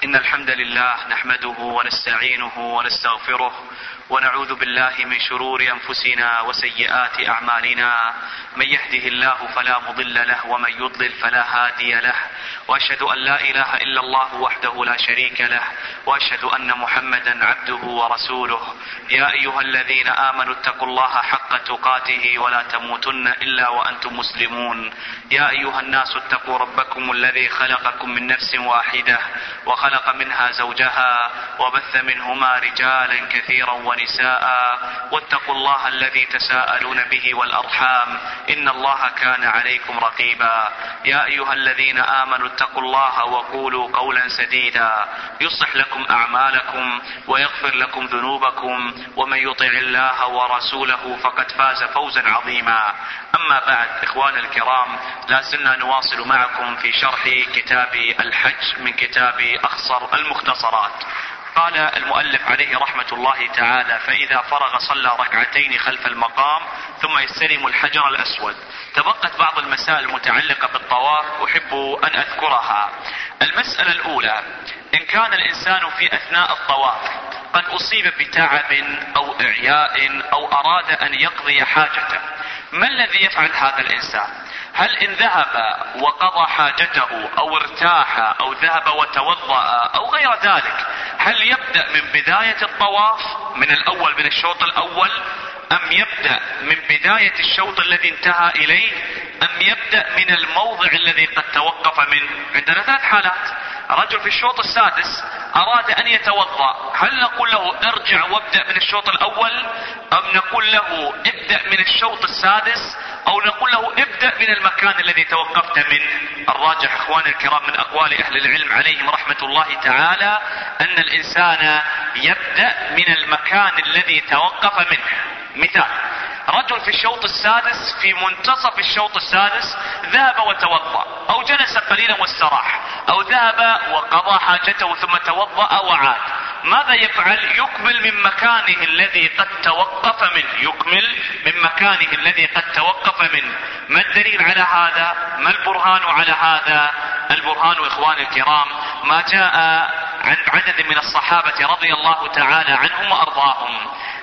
إن الحمد لله نحمده ونستعينه ونستغفره ونعوذ بالله من شرور أنفسنا وسيئات أعمالنا. من يهده الله فلا مضل له ومن يضلل فلا هادي له، وأشهد أن لا إله إلا الله وحده لا شريك له، وأشهد أن محمدا عبده ورسوله. يا أيها الذين آمنوا اتقوا الله حق تقاته ولا تموتن إلا وأنتم مسلمون. يا أيها الناس اتقوا ربكم الذي خلقكم من نفس واحدة وخلق منها زوجها وبث منهما رجالا كثيرا ونساء، واتقوا الله الذي تساءلون به والأرحام إن الله كان عليكم رقيبا. يا أيها الذين آمنوا اتقوا الله وقولوا قولا سديدا يصلح لكم أعمالكم ويغفر لكم ذنوبكم، ومن يطع الله ورسوله فقد فاز فوزا عظيما. أما بعد، إخواني الكرام، لا زلنا نواصل معكم في شرح كتاب الحج من كتاب أخصر المختصرات. قال المؤلف عليه رحمة الله تعالى: فإذا فرغ صلى ركعتين خلف المقام ثم يستلم الحجر الأسود. تبقت بعض المسائل المتعلقة بالطواف أحب أن أذكرها. المسألة الأولى: إن كان الإنسان في أثناء الطواف قد أصيب بتعب أو إعياء أو أراد أن يقضي حاجته، ما الذي يفعل هذا الإنسان؟ هل إن ذهب وقضى حاجته أو ارتاح أو ذهب وتوضأ أو غير ذلك، هل يبدأ من بداية الطواف من الأول من الشوط الأول، أم يبدأ من بداية الشوط الذي انتهى إليه، أم يبدأ من الموضع الذي قد توقف منه؟ عندنا ثلاث حالات. رجل في الشوط السادس أراد أن يتوضأ، هل نقول له ارجع وابدأ من الشوط الأول، أم نقول له ابدأ من الشوط السادس، أو نقول له ابدأ من المكان الذي توقفت منه؟ الراجح إخواني الكرام من أقوال أهل العلم عليهم رحمة الله تعالى أن الإنسان يبدأ من المكان الذي توقف منه. مثال: رجل في الشوط السادس في منتصف الشوط السادس ذهب وتوضأ، أو جلس قليلا واستراح، أو ذهب وقضى حاجته ثم توضأ وعاد. ماذا يفعل؟ يكمل من مكانه الذي قد توقف منه، يكمل من مكانه الذي قد توقف منه. ما الدليل على هذا؟ ما البرهان على هذا؟ البرهان إخواني الكرام ما جاء عن عدد من الصحابة رضي الله تعالى عنهم وأرضاهم.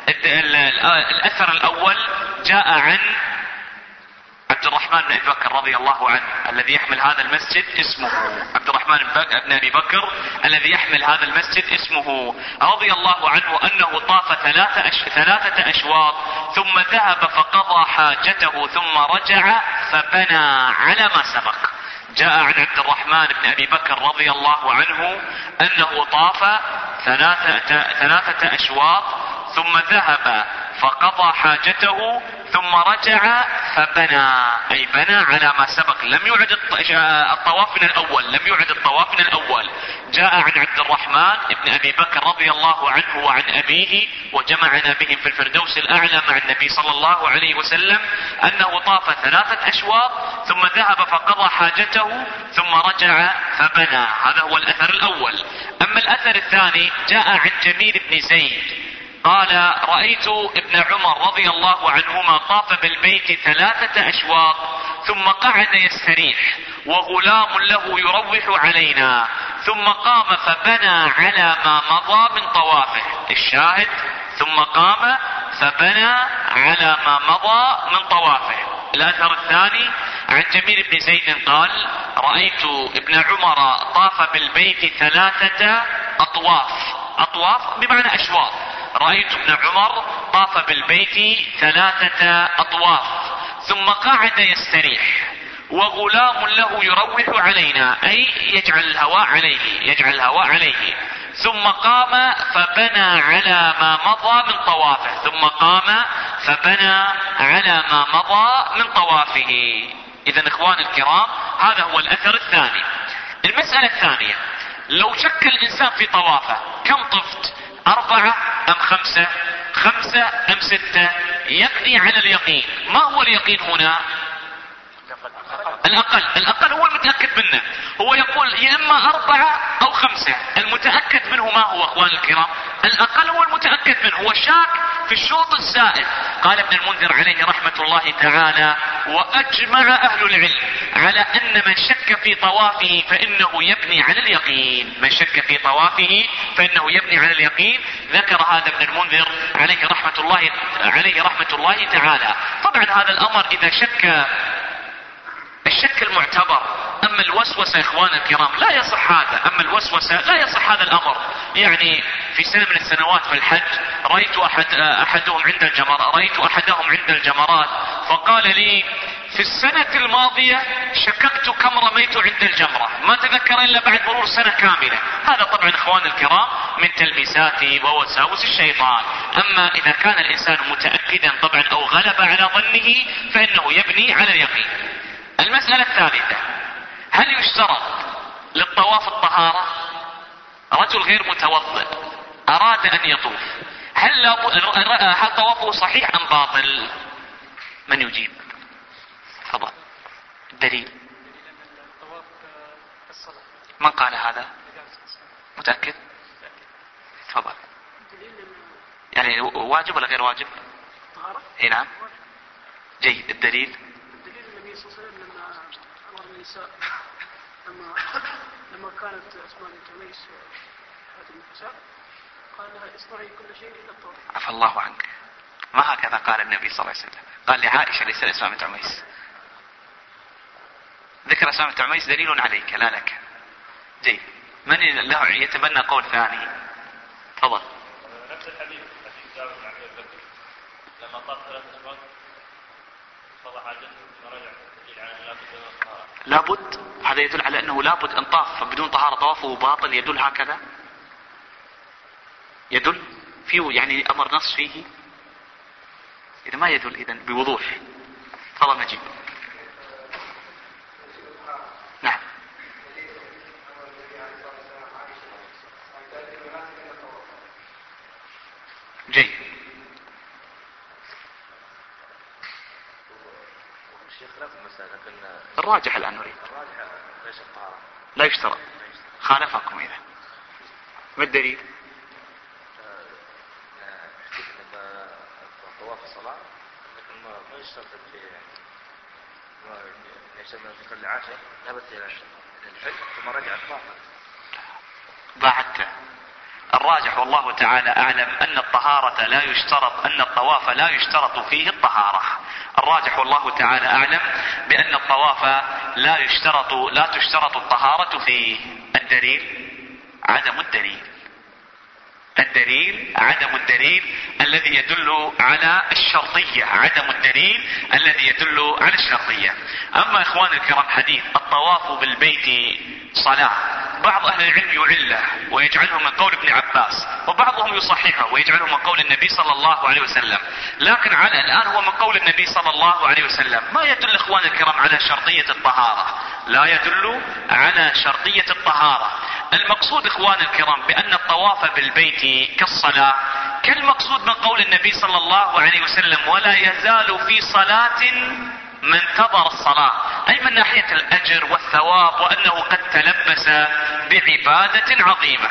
الأثر الأول جاء عن عبد الرحمن بن أبي بكر رضي الله عنه الذي يحمل هذا المسجد، اسمه عبد الرحمن بن أبي بكر الذي يحمل هذا المسجد اسمه رضي الله عنه أنه طاف ثلاثة أشواط ثم ذهب فقضى حاجته ثم رجع فبنى على ما سبق. جاء عن عبد الرحمن بن أبي بكر رضي الله عنه أنه طاف ثلاثة أشواط ثم ذهب فقضى حاجته ثم رجع فبنى، أي بنى على ما سبق، لم يعد الطواف من الأول، لم يعد الطواف من الأول. جاء عن عبد الرحمن بن أبي بكر رضي الله عنه وعن أبيه وجمعنا بهم في الفردوس الأعلى مع النبي صلى الله عليه وسلم أنه طاف ثلاثة أشواط ثم ذهب فقضى حاجته ثم رجع فبنى. هذا هو الأثر الأول. أما الأثر الثاني جاء عن جميل بن زيد قال: رأيت ابن عمر رضي الله عنهما طاف بالبيت ثلاثة أشواط ثم قعد يستريح وغلام له يروح علينا، ثم قام فبنى على ما مضى من طوافه. الشاهد: ثم قام فبنى على ما مضى من طوافه. الأثر الثاني عن جميل بن زيد قال: رأيت ابن عمر طاف بالبيت ثلاثة أطواف، أطواف بمعنى أشواط. رأيت ابن عمر طاف بالبيت ثلاثة أطواف ثم قعد يستريح وغلام له يروح علينا، أي يجعل الهواء عليه، يجعل الهواء عليه، ثم قام فبنى على ما مضى من طوافه، ثم قام فبنى على ما مضى من طوافه. إذن إخوان الكرام هذا هو الأثر الثاني. المسألة الثانية: لو شك الإنسان في طوافه، كم طفت؟ 4 أم 5؟ 5 أم 6؟ يقضي على اليقين. ما هو اليقين هنا؟ الأقل هو المتأكد منه. هو يقول يا إما 4 أو 5. المتأكد منه ما هو أخوان الكرام؟ الأقل هو المتأكد منه. هو شاك في الشوط الزائد. قال ابن المنذر عليه رحمة الله تعالى: وأجمع أهل العلم على أن من شك في طوافه فإنه يبني على اليقين. من شك في طوافه فإنه يبني على اليقين. ذكر هذا ابن المنذر عليه رحمة الله تعالى. طبعا هذا الأمر إذا شك الشك المعتبر. أما الوسوسة إخوان الكرام لا يصح هذا. أما الوسوسة لا يصح هذا الأمر. يعني في سنة من السنوات في الحج رأيت أحدهم عند الجمرات فقال لي: في السنة الماضية شككت كم رميت عند الجمرة، ما تذكر إلا بعد مرور سنة كاملة. هذا طبعا إخوان الكرام من تلبيسات ووساوس الشيطان. أما إذا كان الإنسان متأكدا طبعا أو غلب على ظنه فإنه يبني على اليقين. المسألة الثالثة: هل يشترط للطواف الطهارة؟ رجل غير متوضئ أراد أن يطوف، هل طوافه صحيح أم باطل؟ من يجيب؟ تفضل. الدليل؟ من قال هذا؟ متأكد؟ تفضل. يعني واجب ولا غير واجب؟ اي نعم. جيد. الدليل؟ الدليل النبي صلى الله عليه وسلم لما أمر النساء لما كانت أسماء بنت عميس هذه النساء قال لها: اصنعي كل شيء إلا الطواف. عفى الله عنك. ما هكذا قال النبي صلى الله عليه وسلم. قال لعائشة ليس لأسماء بنت عميس. ذكر أسماء بنت عميس دليل عليك لا لك. جيد. من له يتبنى قول ثاني؟ تفضل. نفس الحديث جابر بن عبد الله لما طاف 3 أشواط قضى حاجته ورجع لابد. هذا يدل على أنه لابد أن طاف بدون طهارة طوافه باطل. يدل هكذا؟ يدل فيه يعني أمر نص فيه؟ إذا ما يدل إذن بوضوح. تفضل نجيب. نعم. جيد. الراجح الآن نريد. لا يشترط. خالفكم إذا. ما الدليل؟ طواف الصلاة لكن ما يشترط في كل عاشر ذهبت إلى الحج ثم رجعت طافت. ضاعته. الراجح والله تعالى أعلم أن الطهارة لا يشترط، أن الطواف لا يشترط فيه الطهارة. الراجح والله تعالى أعلم بأن الطواف لا تشترط الطهارة فيه. الدليل عدم الدليل. الدليل عدم الدليل الذي يدل على الشرطية. عدم الدليل الذي يدل على الشرطية. أما إخوان الكرام حديث الطواف بالبيت صلاة، بعض أهل العلم يعله ويجعله من قول ابن عباس، وبعضهم يصححه ويجعله من قول النبي صلى الله عليه وسلم. لكن على الآن هو من قول النبي صلى الله عليه وسلم. ما يدل إخوان الكرام على شرطية الطهارة. لا يدل على شرطية الطهارة. المقصود إخوان الكرام بأن الطواف بالبيت كالصلاة، كالمقصود من قول النبي صلى الله عليه وسلم: ولا يزال في صلاة من انتظر الصلاة، أي من ناحية الأجر والثواب، وأنه قد تلبس بعبادة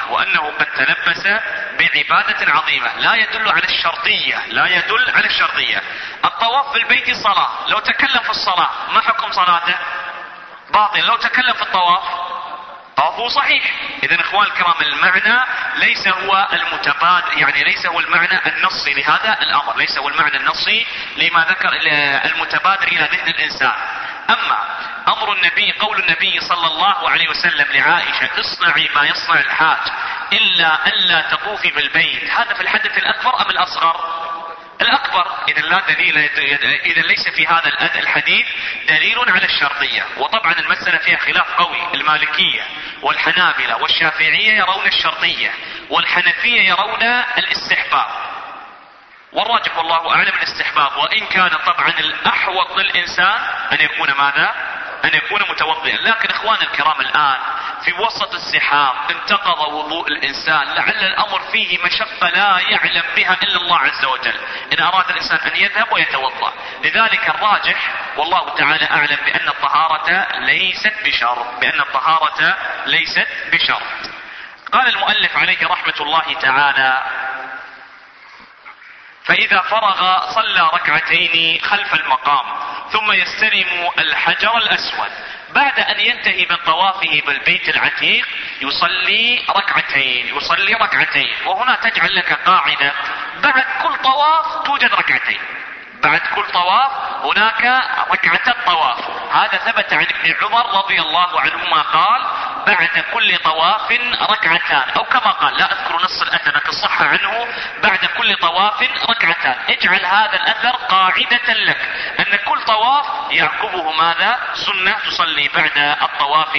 عظيمة. لا يدل على الشرطية. الطواف في البيت صلاة. لو تكلم في الصلاة ما حكم صلاته؟ باطل. لو تكلم في الطواف طوافه صحيح. إذن إخوان الكرام المعنى ليس هو المتبادر، يعني ليس هو المعنى النصي لهذا الأمر، ليس هو المعنى النصي لما ذكر المتبادر إلى ذهن الإنسان. أما أمر النبي، قول النبي صلى الله عليه وسلم لعائشة: اصنعي ما يصنع الحاج إلا ألا تطوفي بالبيت، هذا في الحدث الأكبر أم الأصغر؟ الأكبر. إذا لا دليل، إذا ليس في هذا الحديث دليل على الشرطية. وطبعا المسألة فيها خلاف قوي. المالكية والحنابلة والشافعية يرون الشرطية، والحنفية يرون الاستحباب، والراجح والله أعلم الاستحباب. وإن كان طبعا الأحوط للإنسان أن يكون ماذا؟ أن يكون متوضئا. لكن إخوان الكرام الآن في وسط الزحام انتقض وضوء الإنسان، لعل الأمر فيه مشقة لا يعلم بها إلا الله عز وجل، إن أراد الإنسان أن يذهب ويتوضأ. لذلك الراجح والله تعالى أعلم بأن الطهارة ليست بشرط. قال المؤلف عليه رحمة الله تعالى: فإذا فرغ صلى ركعتين خلف المقام ثم يستلم الحجر الأسود. بعد أن ينتهي من طوافه بالبيت العتيق يصلي ركعتين. وهنا تجعل لك قاعدة: بعد كل طواف توجد ركعتين، بعد كل طواف هناك ركعة الطواف. هذا ثبت عن ابن عمر رضي الله عنهما قال: بعد كل طواف ركعتان، او كما قال، لا اذكر نص الاثر لكن صح عنه: بعد كل طواف ركعتان. اجعل هذا الاثر قاعدة لك ان كل طواف يعقبه ماذا؟ سنة، تصلي بعد الطواف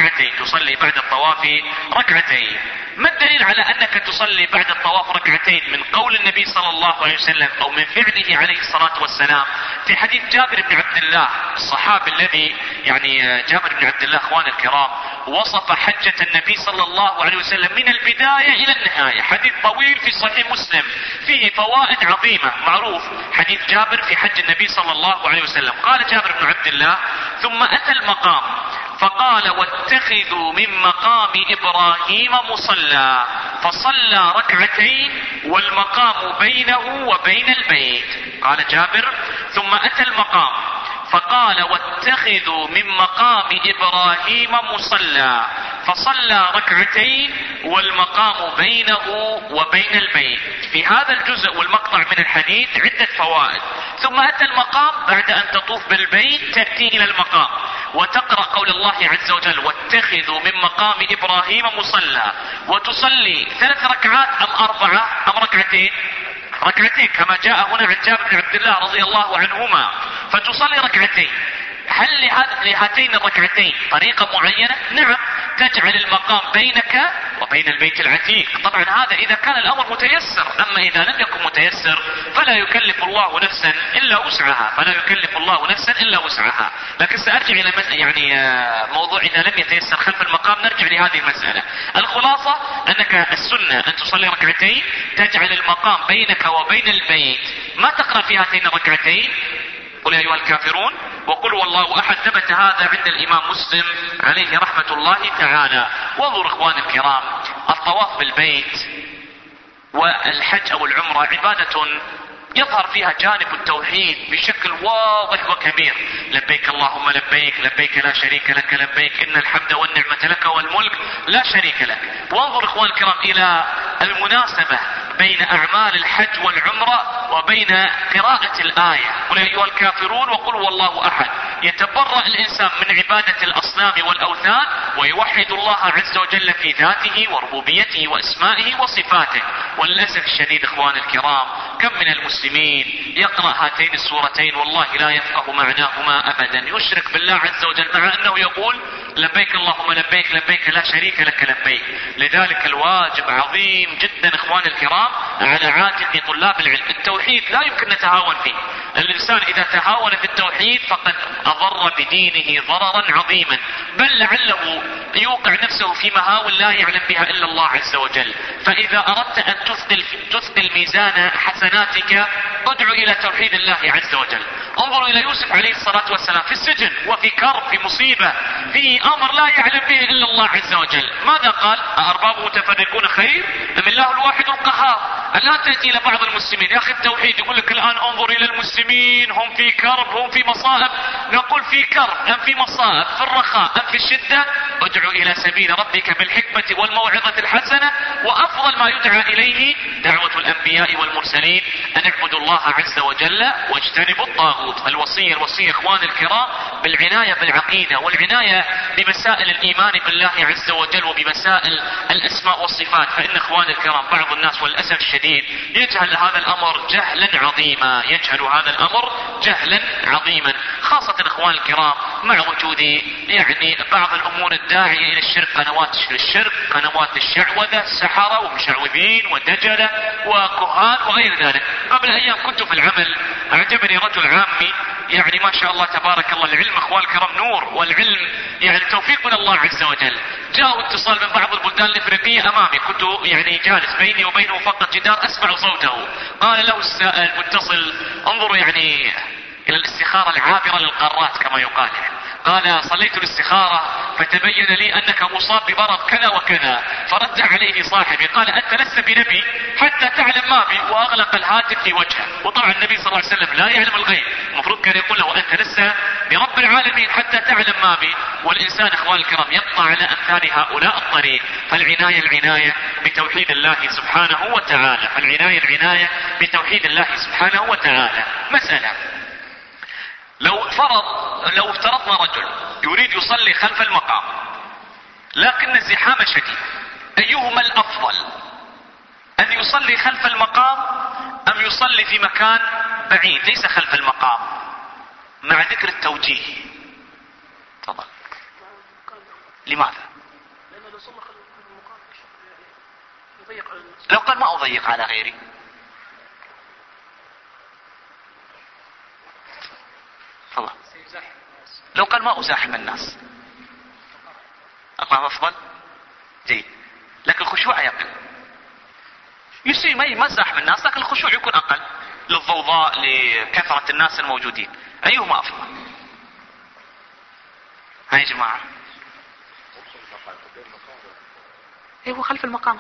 ركعتين. ما الدليل على انك تصلي بعد الطواف ركعتين؟ من قول النبي صلى الله عليه وسلم او من فعله عليه الصلاة والسلام في حديث جابر بن عبد الله الصحابي الذي جابر بن عبد الله اخوان الكرام وصف حجة النبي صلى الله عليه وسلم من البداية الى النهاية. حديث طويل في صحيح مسلم فيه فوائد عظيمة. معروف حديث جابر في حج النبي صلى الله عليه وسلم. قال جابر بن عبد الله: ثم اتى المقام فقال: واتخذوا من مقام ابراهيم مصلى، فصلى ركعتين والمقام بينه وبين البيت. قال جابر: ثم اتى المقام فقال: واتخذوا من مقام ابراهيم مصلى، فصلى ركعتين والمقام بينه وبين البيت. في هذا الجزء والمقطع من الحديث عدة فوائد. ثم اتى المقام، بعد ان تطوف بالبيت تأتي الى المقام وتقرأ قول الله عز وجل: واتخذوا من مقام ابراهيم مصلى، وتصلي 3 ركعات ام 4 ام ركعتين كما جاء هنا عن جابر بن عبد الله رضي الله عنهما. فتصلي ركعتين. هل لهاتين الركعتين طريقة معينة؟ نعم، تجعل المقام بينك وبين البيت العتيق. طبعا هذا اذا كان الامر متيسر، اما اذا لم يكن متيسر فلا يكلف الله نفسا الا وسعها. لكن سارجع الى موضوع اذا لم يتيسر خلف المقام، نرجع لهذه المسألة. الخلاصة انك السنة ان تصلي ركعتين، تجعل المقام بينك وبين البيت. ما تقرأ في هاتين الركعتين قل يا ايها الكافرون وقل والله احد. ثبت هذا عند الامام مسلم عليه رحمة الله تعالى. وانظر اخوان الكرام، الطواف بالبيت والحج او العمرة عبادة يظهر فيها جانب التوحيد بشكل واضح وكبير. لبيك اللهم لبيك، لبيك لا شريك لك لبيك، ان الحمد والنعمة لك والملك لا شريك لك. وانظر اخوان الكرام الى المناسبة بين اعمال الحج والعمرة وبين قراءة الآية قل يا ايها الكافرون وقل والله احد. يتبرأ الانسان من عبادة الاصنام والاوثان ويوحد الله عز وجل في ذاته وربوبيته واسمائه وصفاته. وللاسف الشديد اخوان الكرام، كم من المسلمين يقرأ هاتين السورتين والله لا يفقه معناهما ابدا، يشرك بالله عز وجل مع انه يقول لبيك اللهم لبيك، لبيك لا شريك لك لبيك. لذلك الواجب عظيم جدا اخوان الكرام على عاتق طلاب العلم. التوحيد لا يمكن نتهاون فيه. الانسان اذا تهاون في التوحيد فقد اضر بدينه ضررا عظيما، بل لعله يوقع نفسه في مهاول لا يعلم بها الا الله عز وجل. فاذا اردت ان تثقل ميزان حسناتك ادعو الى توحيد الله عز وجل. انظروا الى يوسف عليه الصلاة والسلام في السجن وفي كرب، في مصيبة، في امر لا يعلم به الا الله عز وجل. ماذا قال؟ أأرباب متفرقون خير ام الله الواحد القهار؟ الان تأتي الى بعض المسلمين يا اخي التوحيد، يقول لك الان انظر الى المسلمين هم في كرب هم في مصائب. نقول في كرب ام في مصائب، في الرخاء ام في الشدة، ادعو الى سبيل ربك بالحكمة والموعظة الحسنة. وافضل ما يدعى اليه دعوة الانبياء والمرسلين ان اعبدوا الله عز وجل واجتنبوا الطاغوت. فالوصية اخوان الكرام بالعناية بالعقيدة والعناية بمسائل الايمان بالله عز وجل وبمسائل الاسماء والصفات. فان اخوان الكرام بعض الناس والاسف الشديد يجهل هذا الامر جهلا عظيما، خاصة اخوان الكرام مع وجود بعض الامور الداعية الى الشرك، قنوات الشرك، قنوات الشعوذة، سحرة ومشعوذين ودجلة وكهان وغير ذلك. قبل ايام كنت في العمل، اعجبني رجل عامي ما شاء الله تبارك الله. العلم اخوان الكرام نور، والعلم توفيق من الله عز وجل. جاء اتصال من بعض البلدان الافريقية امامي، كنت جالس بيني وبينه فقط جدار اسمع صوته. قال له السائل المتصل انظروا الى الاستخارة العابرة للقارات كما يقال. قال صليت الاستخارة فتبين لي أنك مصاب بمرض كذا وكذا. فرد عليه صاحبي قال أنت لست بنبي حتى تعلم ما بي، وأغلق الهاتف في وجهه. وطبعا النبي صلى الله عليه وسلم لا يعلم الغيب، المفروض كان يقول له أنت لست برب العالمين حتى تعلم ما بي. والإنسان إخوان الكرام يبقى على أمثال هؤلاء الطريق. فالعناية بتوحيد الله سبحانه وتعالى، العناية بتوحيد الله سبحانه وتعالى. مسألة، لو افترضنا رجل يريد يصلي خلف المقام لكن الزحام شديد، أيهما الأفضل، أن يصلي خلف المقام أم يصلي في مكان بعيد ليس خلف المقام، مع ذكر التوجيه؟ تفضل. لماذا؟ لأنه لو صلى خلف المقام يضيق على الناس. لو قال ما أضيق على غيري، تفضل. لو قال ما أزاحم الناس أقام أفضل، جيد، لكن الخشوع يقل. يصير ما يزاحم الناس لكن الخشوع يكون أقل للضوضاء لكثرة الناس الموجودين. أيهما أفضل؟ ها يا جماعة؟ هو خلف المقام،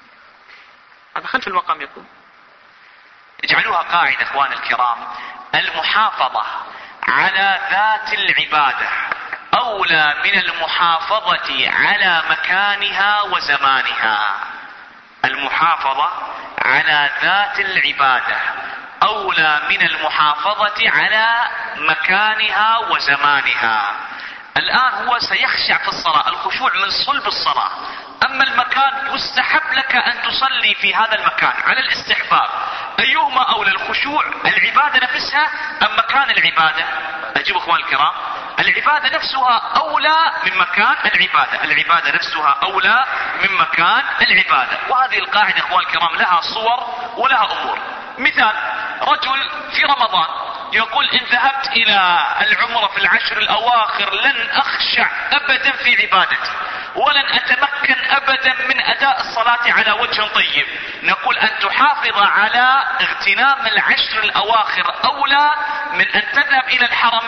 هذا خلف المقام يكون. اجعلوها قاعدة اخوان الكرام، المحافظة على ذات العبادة أولى من المحافظة على مكانها وزمانها. المحافظة على ذات العبادة أولى من المحافظة على مكانها وزمانها. الآن هو سيخشع في الصلاة، الخشوع من صلب الصلاة. أما المكان يستحب لك أن تصلي في هذا المكان على الاستحباب. أيهما أولى، الخشوع العبادة نفسها أم مكان العبادة؟ أجيب أخوان الكرام، العبادة نفسها أولى من مكان العبادة، العبادة نفسها أولى من مكان العبادة. وهذه القاعدة أخوان الكرام لها صور ولها أمور. مثال، رجل في رمضان يقول إن ذهبت إلى العمرة في العشر الأواخر لن أخشع أبدا في عبادتي ولن أتمكن أبدا من أداء الصلاة على وجه طيب. نقول أن تحافظ على اغتنام العشر الأواخر أولى من أن تذهب إلى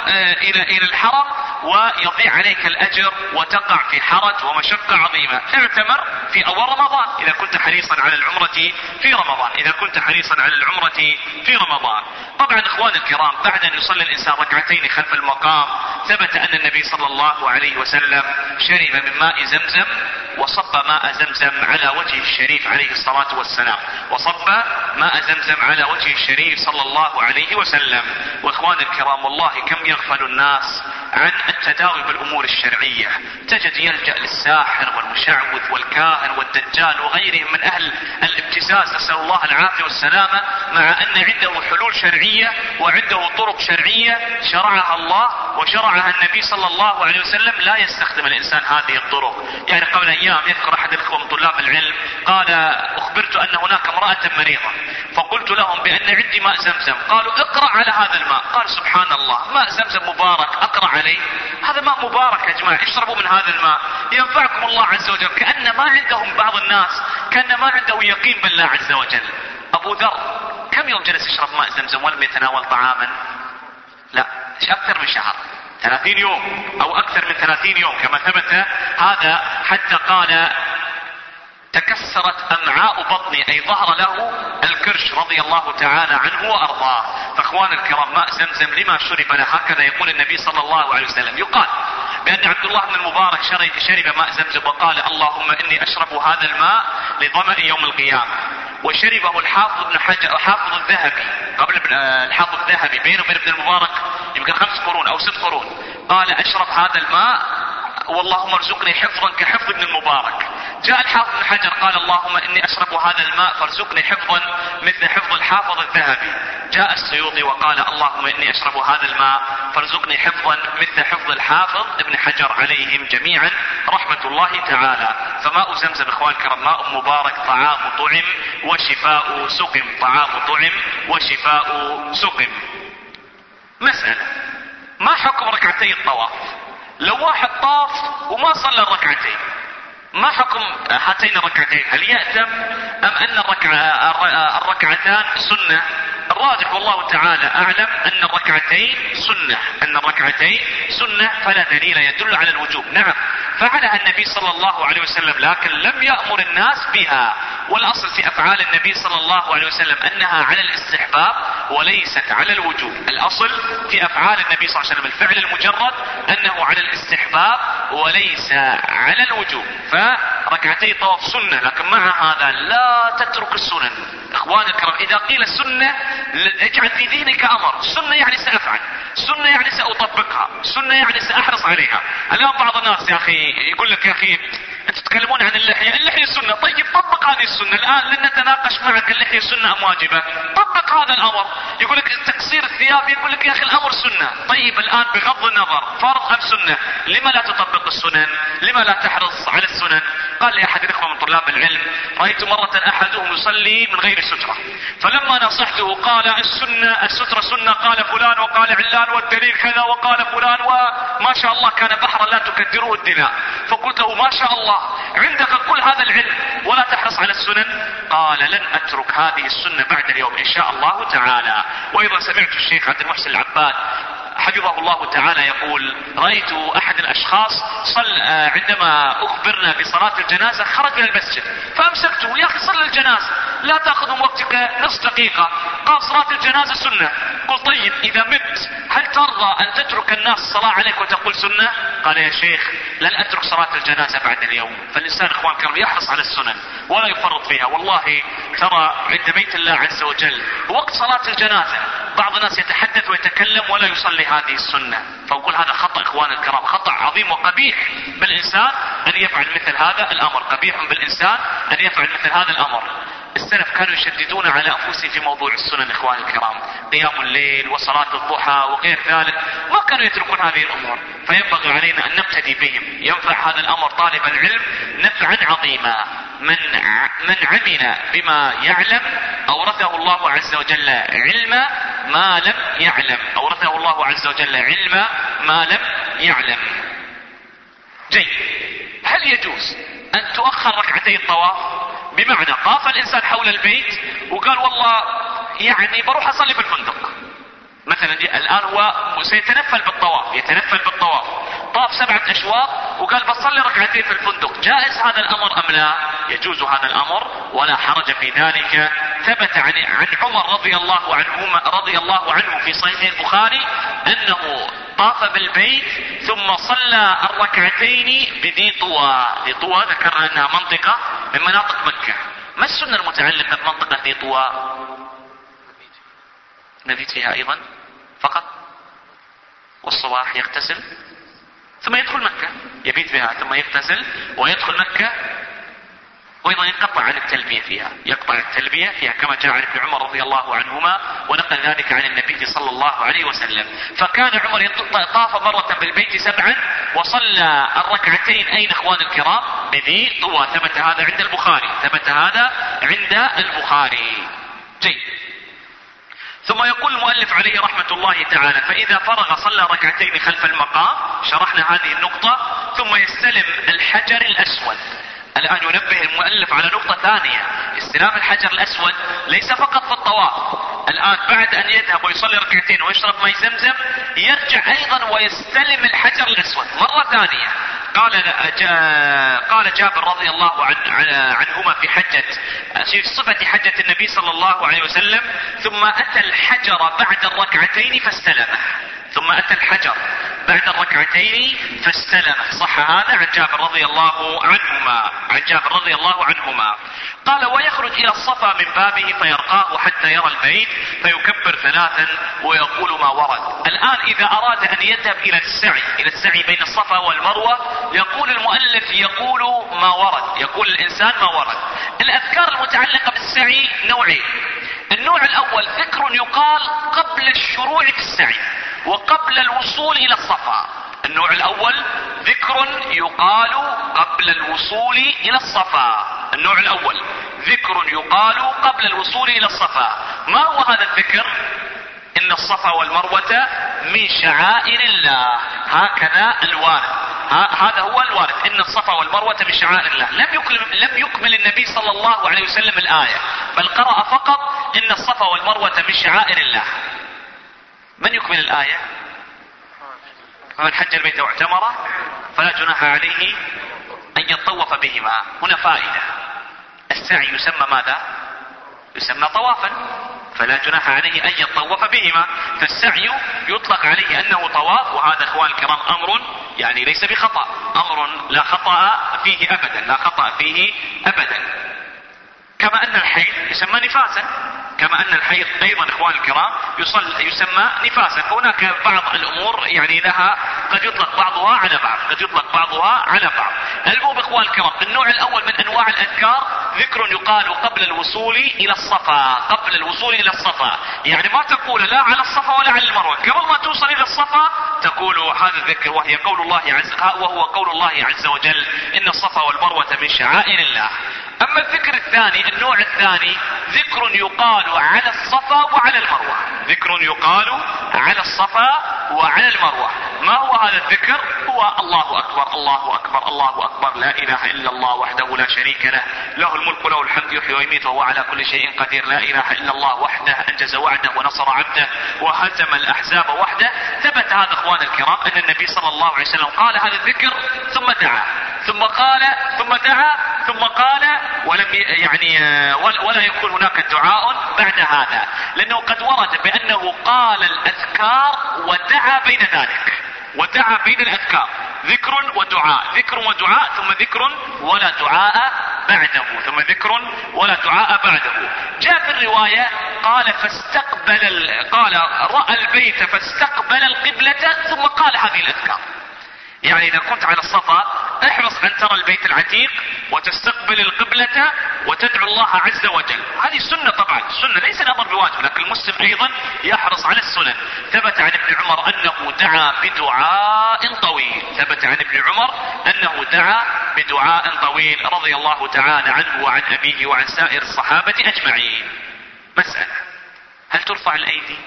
الحرم ويضيع عليك الأجر وتقع في حرج ومشقة عظيمة. اعتمر في أول رمضان إذا كنت حريصا على العمرة في رمضان، إذا كنت حريصا على العمرة في رمضان. طبعا إخوان الكرام، بعد أن يصلي الإنسان ركعتين خلف المقام، ثبت أن النبي صلى الله عليه وسلم شرب من ماء زمزم وصب ماء زمزم على وجهه الشريف عليه الصلاة والسلام، وصب ماء زمزم على وجهه الشريف صلى الله عليه وسلم. واخوان الكرام، والله كم يغفل الناس عن التداوي بالامور الشرعية. تجد يلجأ للساحر والمشعوذ والكاهن والدجال وغيرهم من اهل الابتزاز، نسأل الله العافية والسلامة، مع ان عنده حلول شرعية وعنده طرق شرعية شرعها الله وشرعها النبي صلى الله عليه وسلم. لا يستخدم الانسان هذه الطرق. يعني قبل ايام يذكر احد الاخوة من طلاب العلم قال اخبرت ان هناك امرأة مريضة فقلت لهم بان عندي ماء زمزم، قالوا اقرأ على هذا الماء. قال سبحان الله، ماء زمزم مبارك اقرأ عليه؟ هذا ماء مبارك يا جماعة، اشربوا من هذا الماء ينفعكم الله عز وجل. كأن ما عندهم بعض الناس كأن ما عنده يقين بالله عز وجل. ابو ذر كم يوم جلس يشرب ماء زمزم ولم يتناول طعاما؟ لا، اكثر من شهر، 30 يوم او اكثر من 30 يوم كما ثبت هذا، حتى قال تكسرت امعاء بطني، اي ظهر له الكرش رضي الله تعالى عنه وارضاه. فاخوان الكرام، ماء زمزم لما شرب له، هكذا يقول النبي صلى الله عليه وسلم. يقال بان عبد الله بن المبارك شرب ماء زمزم وقال اللهم اني اشرب هذا الماء لظمأ يوم القيامة. وشربه الحافظ ابن حجر، حافظ الذهبي، قبل الحافظ الذهبي بينه وبين ابن المبارك يمكن 5 قرون او 6 قرون، قال اشرب هذا الماء واللهم ارزقني حفظا كحفظ ابن المبارك. جاء الحافظ ابن حجر قال اللهم اني اشرب هذا الماء فارزقني حفظا مثل حفظ الحافظ الذهبي. جاء السيوطي وقال اللهم اني اشرب هذا الماء فارزقني حفظا مثل حفظ الحافظ ابن حجر عليهم جميعا رحمة الله تعالى. فماء زمزم اخوان الكرام ماء مبارك، طعام طعم وشفاء سقم، طعام طعم وشفاء سقم. مسألة، ما حكم ركعتي الطواف؟ لو واحد طاف وما صلى الركعتين، ما حكم هاتين الركعتين؟ هل يأثم أم أن الركعتان سنة؟ الراجح والله تعالى أعلم أن الركعتين سنة فلا دليل يدل على الوجوب. نعم فعلها النبي صلى الله عليه وسلم لكن لم يأمر الناس بها، والأصل في أفعال النبي صلى الله عليه وسلم أنها على الاستحباب وليست على الوجوب. الأصل في أفعال النبي صلى الله عليه وسلم الفعل المجرد أنه على الاستحباب وليس على الوجوب. فركعتي طواف سنة، لكن مع هذا لا تترك السنن. اخواني الكرام إذا قيل سنة اجعل في ذهنك أمر، سنة يعني سأفعل، سنة يعني سأطبقها، سنة يعني سأحرص عليها. الآن بعض الناس يا أخي يقول لك يا أخي أنتم تتكلمون عن اللحية سنة، طيب طبق هذه السنة. الآن لن نتناقش معك اللحية سنة أم واجبة، طبق هذا الأمر. يقول لك تقصير الثياب، يقول لك يا أخي الأمر سنة. طيب الآن بغض النظر فرض أم سنة، لما لا تطبق السنن؟ لما لا تحرص على السنن؟ قال لي أحد الإخوة من طلاب العلم رأيت مرة أحدهم يصلي من غير سترة، فلما نصحته قال السترة سنة، قال فلان وقال علان والدليل كذا وقال فلان، وما شاء الله كان بحرا لا تكدره الدماء. فقلت له ما شاء الله عندك كل هذا العلم ولا تحرص على السنن؟ قال لن أترك هذه السنة بعد اليوم إن شاء الله تعالى. وأيضا سمعت الشيخ عبد المحسن العباد حفظه الله تعالى يقول رأيت أحد الأشخاص عندما أخبرنا بصلاة الجنازة خرج من المسجد، فأمسكته يا أخي صل الجنازة لا تأخذ من وقتك نصف دقيقة. قال صلاة الجنازة سنة. قلت طيب إذا مت هل ترضى أن تترك الناس الصلاة عليك وتقول سنة؟ قال يا شيخ لن أترك صلاة الجنازة بعد اليوم. فالإنسان إخوان كرام يحرص على السنن ولا يفرط فيها. والله ترى عند بيت الله عز وجل وقت صلاة الجنازة بعض الناس يتحدث ويتكلم ولا يصلي هذه السنة. فأقول هذا خطأ إخوان الكرام، خطأ عظيم وقبيح بالإنسان أن يفعل مثل هذا الأمر، قبيح بالإنسان أن يفعل مثل هذا الأمر. السلف كانوا يشددون على أنفسهم في موضوع السنن إخوان الكرام، قيام الليل وصلاة الضحى وغير ذلك، ما كانوا يتركون هذه الأمور. فينبغي علينا أن نقتدي بهم. ينفع هذا الأمر طالب العلم نفعا عظيما. من عمل بما يعلم أورثه الله عز وجل علم ما لم يعلم، أورثه الله عز وجل علم ما لم يعلم. جيد. هل يجوز أن تؤخر ركعتي الطواف؟ بمعنى طاف الإنسان حول البيت وقال والله يعني بروح أصلي في الفندق مثلا، الآن هو سيتنفل بالطواف، يتنفل بالطواف، طاف 7 أشواط وقال بصلي ركعتين في الفندق، جائز هذا الأمر أم لا؟ يجوز هذا الأمر ولا حرج في ذلك. ثبت عن عمر رضي الله عنه في صحيح البخاري أنه طاف بالبيت ثم صلى الركعتين بذي طوى. ذي طوى ذكرنا أنها منطقة من مناطق مكة. ما السنة المتعلقة بمنطقة ذي طوى؟ نبيت فيها أيضا فقط، والصباح يغتسل ثم يدخل مكة، يبيت بها ثم يغتسل ويدخل مكة، وأيضا ينقطع عن التلبية فيها، يقطع التلبية فيها كما جاء عن ابن عمر رضي الله عنهما ونقل ذلك عن النبي صلى الله عليه وسلم. فكان عمر طاف مرة بالبيت 7 وصلى الركعتين أين إخوان الكرام؟ بذي طوى. ثبت هذا عند البخاري، ثبت هذا عند البخاري. جيد. ثم يقول المؤلف عليه رحمة الله تعالى فإذا فرغ صلى ركعتين خلف المقام، شرحنا هذه النقطة، ثم يستلم الحجر الأسود. الآن ينبه المؤلف على نقطة ثانية، استلام الحجر الأسود ليس فقط في الطواف. الآن بعد أن يذهب ويصلي ركعتين ويشرب ماء زمزم يرجع أيضا ويستلم الحجر الأسود مرة ثانية. قال جابر رضي الله عنهما في صفة حجة النبي صلى الله عليه وسلم ثم أتى الحجر بعد الركعتين فاستلمه، ثم أتى الحجر بعد الركعتين فاستلمه. صح هذا عن جابر رضي الله عنهما. قال ويخرج إلى الصفا من بابه فيرقاه حتى يرى البيت فيكبر 3 ويقول ما ورد. الآن إذا أراد أن يذهب إلى السعي بين الصفا والمروة يقول المؤلف يقول ما ورد، يقول الإنسان ما ورد. الأذكار المتعلقة بالسعي نوعين. النوع الأول ذكر يقال قبل الشروع في السعي وقبل الوصول إلى الصفا. النوع الأول ذكر يقال قبل الوصول إلى الصفا. النوع الأول ذكر يقال قبل الوصول إلى الصفا. ما هو هذا الذكر؟ إن الصفا والمروة من شعائر الله، هكذا الوارد. هذا هو الوارد، إن الصفا والمروة من شعائر الله. لم يكمل النبي صلى الله عليه وسلم الآية، بل قرأ فقط إن الصفا والمروة من شعائر الله. من يكمل الآية؟ فمن حج البيت واعتمر فلا جناح عليه أن يطوف بهما. هنا فائدة، السعي يسمى ماذا؟ يسمى طوافا، فلا جناح عليه أن يطوف بهما. فالسعي يطلق عليه أنه طواف، وهذا اخوان الكرام أمر يعني ليس بخطأ، أمر لا خطأ فيه أبدا، لا خطأ فيه أبدا. كما أن الحيض يسمى نفاسا، كما أن الحيض أيضا اخوان الكرام يسمى نفاسا. فهناك بعض الأمور يعني لها قد يطلق بعضها على بعض، قد يطلق بعضها على بعض. المهم اخوان الكرام، النوع الأول من أنواع الأذكار ذكر يقال قبل الوصول إلى الصفا، قبل الوصول إلى الصفا، يعني ما تقول لا على الصفا ولا على المروة، قبل ما توصل إلى الصفا تقول هذا الذكر، وهو قول الله عز وجل إن الصفا والمروة من شعائر الله. أما الذكر الثاني، النوع الثاني ذكر يقال على الصفا وعلى المروة، ذكر يقال على الصفا وعلى المروة. ما هو هذا الذكر؟ هو الله أكبر الله أكبر الله أكبر، لا إله إلا الله وحده لا شريك له، له الملك وله الحمد يحيي ويميت وهو على كل شيء قدير، لا إله إلا الله وحده أنجز وعده ونصر عبده وهزم الأحزاب وحده. ثبت هذا اخوان الكرام أن النبي صلى الله عليه وسلم قال هذا الذكر ثم دعا، ثم قال، ثم دعا، ثم قال، ولم يعني ولا يكون هناك دعاء بعد هذا، لأنه قد ورد بأنه قال الأذكار ودعا بين ذلك، ودعا بين الأذكار، ذكر ودعاء، ذكر ودعاء، ثم ذكر ولا دعاء بعده، ثم ذكر ولا دعاء بعده. جاء في الرواية قال قال رأى البيت فاستقبل القبلة ثم قال هذه الأذكار. يعني إذا كنت على الصفا احرص أن ترى البيت العتيق وتستقبل القبلة وتدعو الله عز وجل. هذه السنة طبعا، السنة ليس الأمر بواجب، لكن المسلم أيضا يحرص على السنن. ثبت عن ابن عمر أنه دعا بدعاء طويل، ثبت عن ابن عمر أنه دعا بدعاء طويل رضي الله تعالى عنه وعن أبيه وعن سائر الصحابة أجمعين. مسألة، هل ترفع الأيدي؟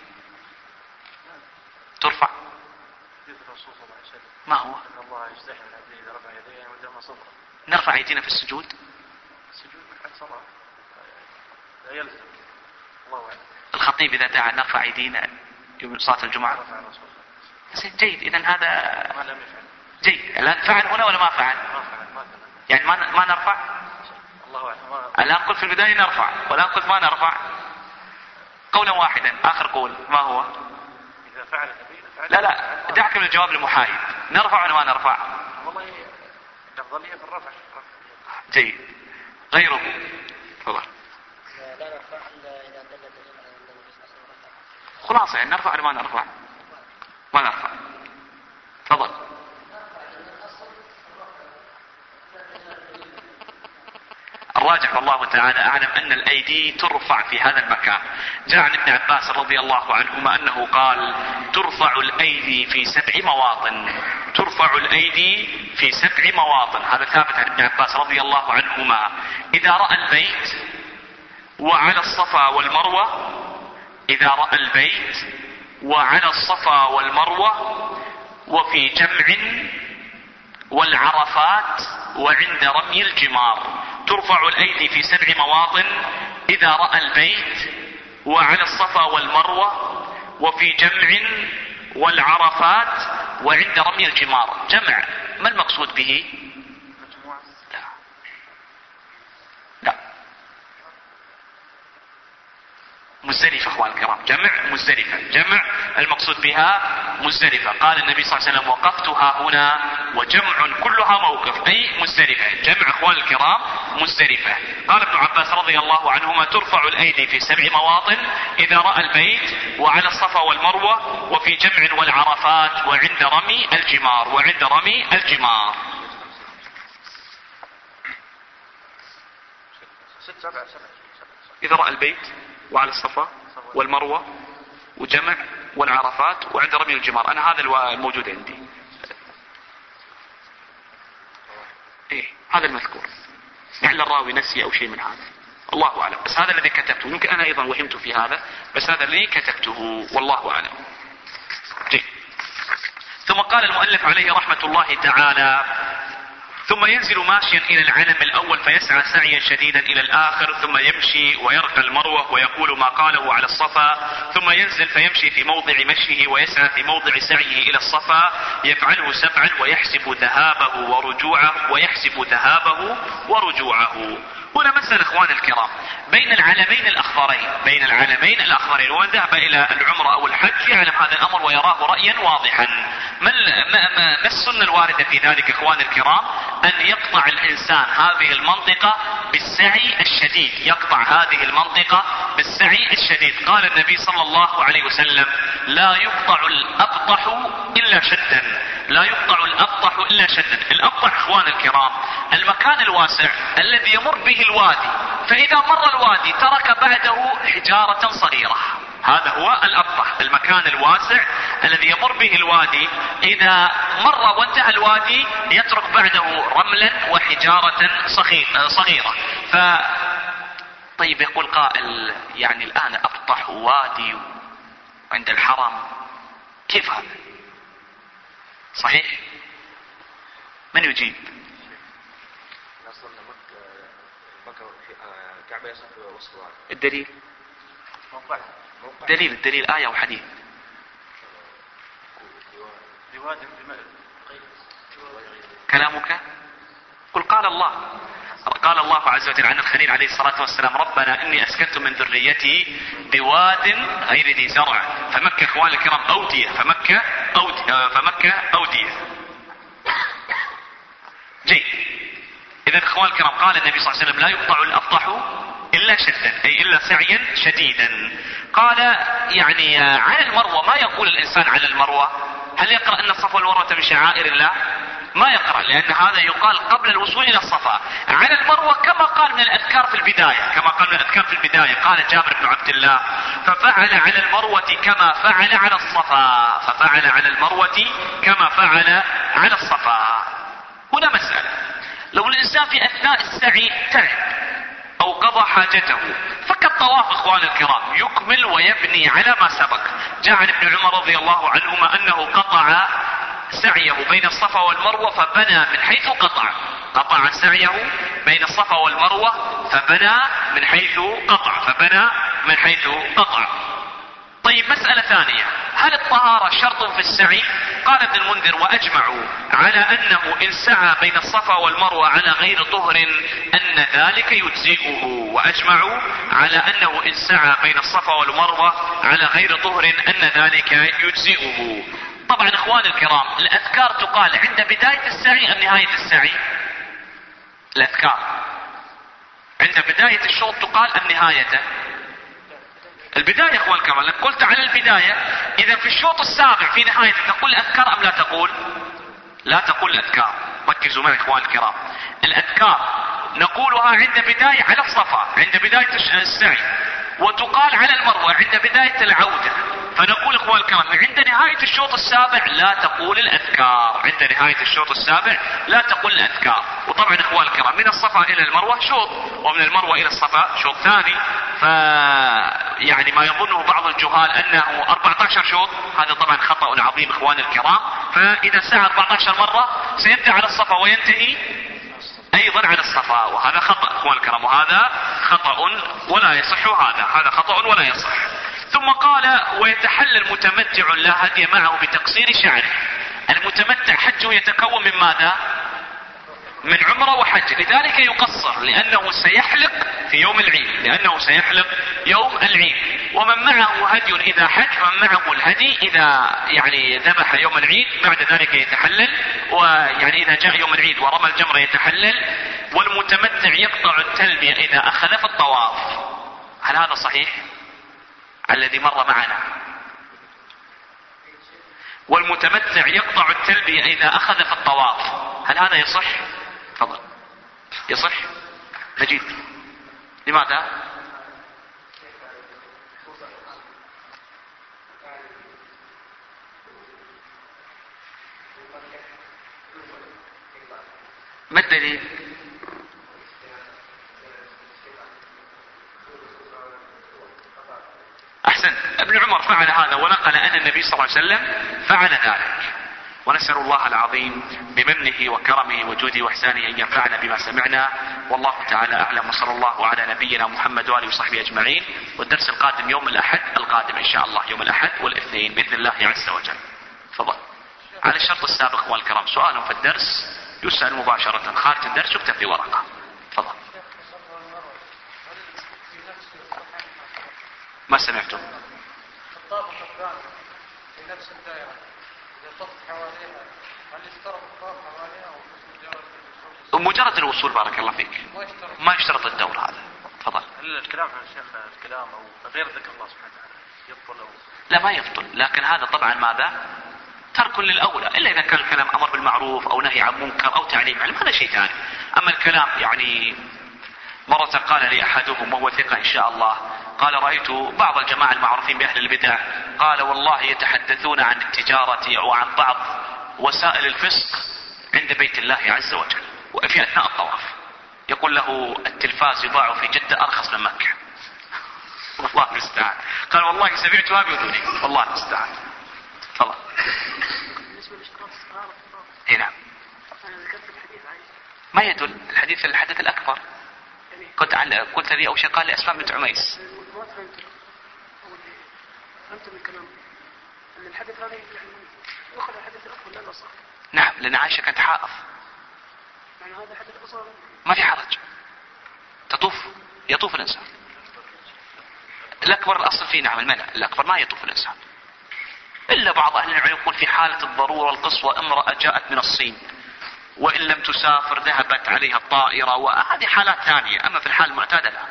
ترفع؟ ما هو؟ ان الله يستحي من عبده اذا رفع يديه ودام صدره. نرفع ايدينا في السجود؟ السجود بعد صلاه لا يلزم. الله اعلم. الخطيب اذا دعا نرفع ايدينا يوم صلاه الجمعه؟ رفع الرسول. جيد، اذا هذا ما لم يفعل. جيد. الان فعل هنا ولا ما فعل؟ ما فعل، ما فعل. يعني ما نرفع؟ الله اعلم. الان قلت في البدايه نرفع، والان قلت ما نرفع. قولا واحدا، اخر قول ما هو؟ اذا فعل النبي فعل. لا دعك من الجواب المحايد، نرفع ولا ما نرفع؟ والله الافضليه في الرفع. جيد. غيره تفضل. لا نرفع الا اذا دل الدليل على ان النبي صلى الله عليه وسلم رفع. خلاص يعني نرفع ولا ما نرفع؟ ما نرفع. تفضل. الراجح والله تعالى أعلم أن الأيدي ترفع في هذا المكان. جاء عن ابن عباس رضي الله عنهما أنه قال ترفع الأيدي في 7 مواطن، ترفع الأيدي في 7 مواطن. هذا ثابت عن ابن عباس رضي الله عنهما. إذا رأى البيت وعلى الصفا والمروة، إذا رأى البيت وعلى الصفا والمروة وفي جمع والعرفات وعند رمي الجمار. ترفع الأيدي في 7 مواطن: إذا رأى البيت وعلى الصفا والمروة وفي جمع والعرفات وعند رمي الجمار. جمع ما المقصود به؟ لا مزدلفة اخوان الكرام، جمع مزدلفة، جمع المقصود بها مزدلفة. قال النبي صلى الله عليه وسلم وقفتها هنا وجمع كلها موقف، اي مزدلفة، جمع اخوان الكرام مزدلفة. قال ابن عباس رضي الله عنهما ترفع الايدي في 7 مواطن: اذا رأى البيت وعلى الصفا والمروة وفي جمع والعرفات وعند رمي الجمار، وعند رمي الجمار. 7 إذا رأى البيت وعلى الصفا والمروة وجمع والعرفات وعند رمي الجمار. أنا هذا الموجود عندي، إيه هذا المذكور، لعل الراوي نسي أو شيء من هذا، الله أعلم. بس هذا الذي كتبته، ممكن أنا أيضا وهمت في هذا، بس هذا الذي كتبته والله أعلم. جيد. ثم قال المؤلف عليه رحمة الله تعالى: ثم ينزل ماشيا إلى العلم الأول فيسعى سعيا شديدا إلى الآخر، ثم يمشي ويرقى المروة ويقول ما قاله على الصفا، ثم ينزل فيمشي في موضع مشيه ويسعى في موضع سعيه إلى الصفا، يفعله 7 ويحسب ذهابه ورجوعه. هنا مسألة إخوان الكرام بين العلمين الأخضرين، ومن ذهب إلى العمرة أو الحج يعلم هذا الأمر ويراه رأيا واضحا. ما السنة الواردة في ذلك إخوان الكرام؟ أن يقطع الإنسان هذه المنطقة بالسعي الشديد. قال النبي صلى الله عليه وسلم: لا يقطع الأبطح إلا شدا. الأبطح إخوان الكرام المكان الواسع الذي يمر به الوادي، فإذا مر الوادي ترك بعده حجارة صغيرة. هذا هو الأبطح، المكان الواسع الذي يمر به الوادي، إذا مر وانتهى الوادي يترك بعده رملا وحجارة صغيرة. طيب يقول قائل: يعني الآن أبطح وادي عند الحرم، كيف هذا؟ صحيح؟ من يجيب؟ الدليل الدليل آية وحديث. كلامك؟ قل قال الله عز وجل عن الخليل عليه الصلاة والسلام: ربنا إني أسكنت من ذريتي بواد غير ذي زرع. فمكة إخوان الكرام أودية، فمكة أودية. جيد. إذا إخوان الكرام قال النبي صلى الله عليه وسلم: لا يقطع الأبطح إلا شدا، أي إلا سعيا شديدا. قال يعني على المروة، ما يقول الإنسان على المروة؟ هل يقرأ أن الصفا والمروة من شعائر الله؟ ما يقرأ، لأن هذا يقال قبل الوصول إلى الصفا. على المروة كما قال من الأذكار في البداية، قال جابر بن عبد الله: ففعل على المروة كما فعل على الصفا. هنا مسألة: لو الإنسان في أثناء السعي تعب أو قضى حاجته، فكالطواف إخوان الكرام يكمل ويبني على ما سبق. جاء عن ابن عمر رضي الله عنهما أنه قطع سعيه بين الصفا والمروة فبنى من حيث قطع سعيه بين الصفا والمروة فبنى من حيث قطع. طيب مسألة ثانية: هل الطهارة شرط في السعي؟ قال ابن المنذر: وأجمعوا على أنه إن سعى بين الصفا والمروة على غير طهر أن ذلك يجزئه. طبعا إخوان الكرام الأذكار تقال عند بداية السعي أم نهاية السعي؟ الأذكار عند بداية الشوط تقال أم نهايته؟ البداية إخوان الكرام. لك قلت على البداية، إذا في الشوط السابع في نهايته تقول الأذكار أم لا تقول؟ لا تقول الأذكار. ركزوا معي إخوان الكرام، الأذكار نقولها عند بداية على الصفا عند بداية السعي، وتقال على المروة عند بداية العودة. فنقول إخوان الكرام عند نهاية الشوط السابع لا تقول الأذكار. وطبعا إخوان الكرام من الصفا إلى المروة شوط، ومن المروة إلى الصفا شوط ثاني. يعني ما يظنه بعض الجهال أنه 14 شوط، هذا طبعا خطأ عظيم إخوان الكرام. فإذا سعى 14 مرة سيبدأ على الصفا وينتهي أيضا على الصفا، وهذا خطأ إخوان الكرام، وهذا خطأ ولا يصح. هذا خطأ ولا يصح. ثم قال: ويتحلى المتمتع لا هدي معه بتقصير شعره. المتمتع حجه يتكون من ماذا؟ من عمره وحج، لذلك يقصر لأنه سيحلق في يوم العيد. ومن معه هدي إذا حج، ومن معه الهدي إذا يعني ذبح يوم العيد بعد ذلك يتحلل، ويعني إذا جاء يوم العيد ورمى الجمرة يتحلل. والمتمتع يقطع التلبية إذا أخذ في الطواف. هل هذا صحيح الذي مر معنا؟ والمتمتع يقطع التلبية إذا أخذ في الطواف، هل هذا يصح؟ تفضل. يصح؟ مجيد. لماذا؟ ما الدليل؟ أحسن. ابن عمر فعل هذا ونقل أن النبي صلى الله عليه وسلم فعل ذلك. ونسأل الله العظيم بمنه وكرمه وجوده واحسانه ان ينفعنا بما سمعنا، والله تعالى اعلم، وصلى الله على نبينا محمد واله وصحبه اجمعين. والدرس القادم يوم الاحد القادم ان شاء الله، يوم الاحد والاثنين باذن الله عز وجل. تفضل. على الشرط السابق اخوان الكرام، سؤال في الدرس يسأل مباشرة، خارج الدرس يكتب في ورقة. تفضل. ما سمعتم؟ الطابق الثاني في نفس الدائرة إذا طفت حواليها هل يشترط الطاف حواليها أو مجرد الوصول؟ بارك الله فيك. ما يشترط الدور هذا. تفضل. الكلام عن الشيخ الكلام أو غير ذكر الله سبحانه وتعالى يبطل أو لا ما يبطل، لكن هذا طبعا ماذا؟ ترك للأولى، إلا إذا كان الكلام أمر بالمعروف أو نهي عن منكر أو تعليم علم، هذا شيء ثاني. أما الكلام يعني مرة قال لي أحدهم وهو ثقة إن شاء الله، قال رأيت بعض الجماعة المعروفين بأهل البدع قال والله يتحدثون عن التجارة أو عن بعض وسائل الفسق عند بيت الله عز وجل وفي أثناء الطواف، يقول له التلفاز يضاع في جدة أرخص من مكة. والله المستعان. قال والله سمعتها بأذني، والله المستعان. تفضل. بالنسبة لاشتراط الطهارة في الطواف. اي نعم. أنا ذكرت الحديث عن ما يدل الحدث الأكبر. قلت لي أول شيء قال لي أسلام بنت عميس. ما فهمت من الكلام أن الحدث هذا يعني يأخذ الحدث الأكبر لا الأصغر. نعم لأن عائشة كانت حائض. يعني هذا حدث أصغر. ما في حرج. يطوف الإنسان. الأكبر الأصل فيه نعم المنع، الأكبر ما يطوف الإنسان. إلا بعض أهل العلم يقول في حالة الضرورة القصوى، امرأة جاءت من الصين وإن لم تسافر ذهبت عليها الطائرة، وهذه حالات ثانية. أما في الحال المعتادة لا.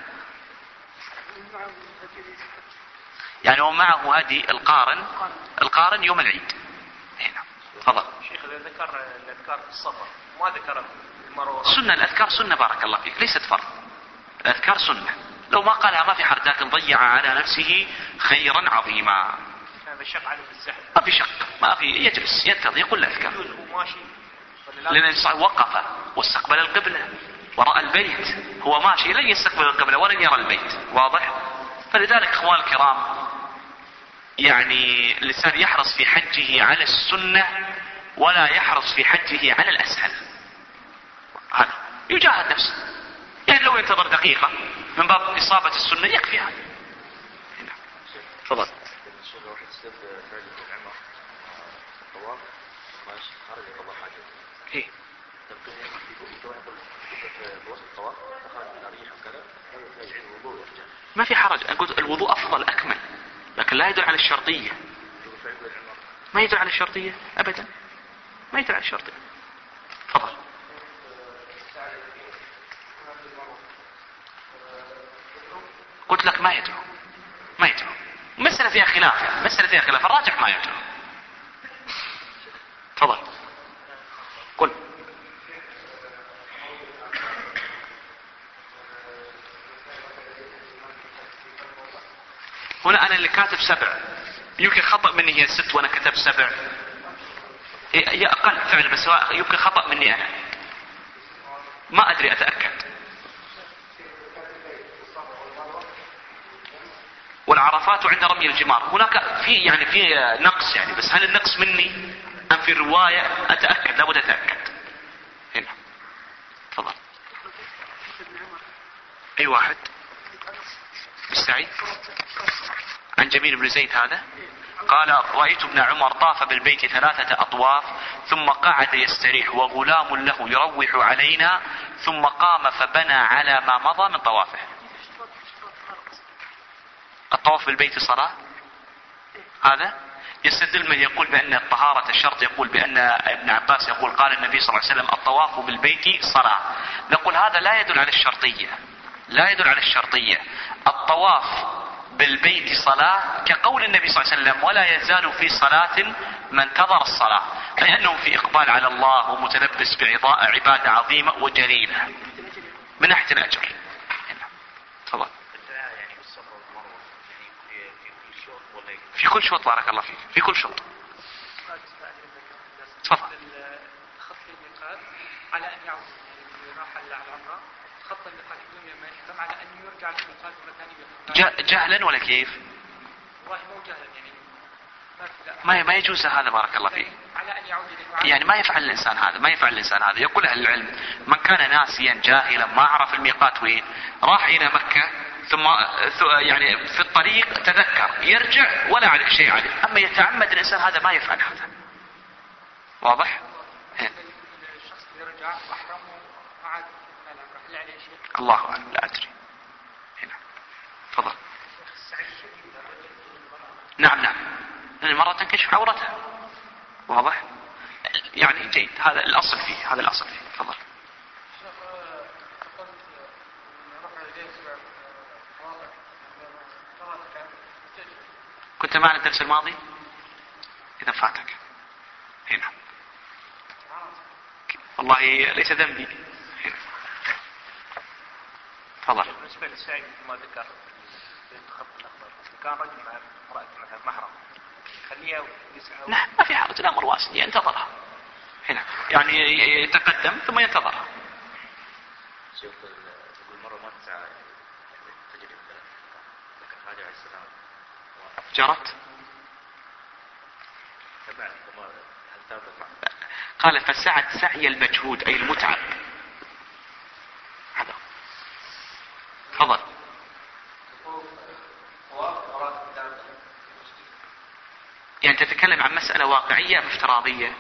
يعني ومعه هدي القارن يوم العيد. هنا تفضل. شيخ ذكر الأذكار في السفر ما ذكر المروة. سنة الأذكار سنة بارك الله فيك، ليست فرض. الأذكار سنة، لو ما قالها ما في حرج، لكن ضيع على نفسه خيرا عظيما. هذا شق عليه الزحف. ما في شق، ما في، يجلس ينتظر يقول الأذكار. هو ماشي لأن الإنسان وقف واستقبل القبلة ورأى البيت، هو ماشي لن يستقبل القبلة ولن يرى البيت، واضح؟ فلذلك اخوان الكرام يعني الإنسان يحرص في حجه على السنة ولا يحرص في حجه على الأسهل. هذا يجاهد نفسه، يعني لو ينتظر دقيقة من باب إصابة السنة يكفي هذا. تفضل. إيه؟ ما في حرج، أقول الوضوء أفضل أكمل، لكن لا يدل على الشرطية. ما يدل على الشرطية أبدا، ما يدل على الشرطية. تفضل. قلت لك ما يدعو، مسألة فيها خلاف، الراجح ما يدعو. تفضل. قل. هنا أنا اللي كاتب 7، يمكن خطأ مني هي 6 وأنا كتب 7، هي أقل فعلا، بس يمكن خطأ مني أنا، ما أدري أتأكد. والعرفات عند رمي الجمار، هناك في نقص يعني، بس هل النقص مني أم في الرواية؟ أتأكد، لابد أتأكد. هنا تفضل. أي واحد؟ بالسعيد عن جميل بن زيد هذا قال رأيت ابن عمر طاف بالبيت 3 أطواف ثم قعد يستريح وغلام له يروح علينا ثم قام فبنى على ما مضى من طوافه. الطواف بالبيت صلاة؟ هذا يستدل من يقول بأن الطهارة الشرط، يقول بأن ابن عباس يقول قال النبي صلى الله عليه وسلم الطواف بالبيت صلاة. نقول هذا لا يدل على الشرطية، الطواف بالبيت صلاة كقول النبي صلى الله عليه وسلم ولا يزال في صلاة ما انتظر الصلاة، لأنه في إقبال على الله ومتلبس بعبادة عظيمة وجليلة من ناحية الأجر. تفضل. في كل شوط بارك الله فيك، في كل شوط. تفضل. خط الميقات على أن يعود راح على العمرة، خط الميقات بدون ما يحرم على أن يرجع للميقات مرة ثانية. جهلا ولا كيف؟ والله مو جهلا يعني ما يجوز هذا بارك الله فيه. يعني ما يفعل الإنسان هذا. يقول أهل العلم من كان ناسيا جاهلا ما عرف الميقات وين، راح إلى مكة ثم يعني في الطريق تذكر، يرجع ولا عليك شيء عليه. أما يتعمد الإنسان هذا ما يفعل هذا. واضح؟ الشخص يرجع محرم وعاد عليه شيء. الله أعلم، لا أدري. هنا تفضل. نعم المرأة تنكشف عورتها. واضح؟ يعني جيد، هذا الأصل فيه. تفضل. كنت معنا الدرس الماضي؟ إذا فاتك. هنا والله ليس ذنبي. هنا تفضل. بالنسبة للسعي ما ذكر في الخط الأخضر، كان رجل مع امرأة مثلا محرم خليها يسعى. نعم ما في حرج، الأمر واسع، ينتظرها. هنا يعني يتقدم ثم ينتظرها. شوف المرة ما تسعى تجري لكن هذا عليه السلام جرت. هل قال فسعت سعي المجهود أي المتعب. هذا تفضل. يعني تتكلم عن مسألة واقعية أم افتراضية؟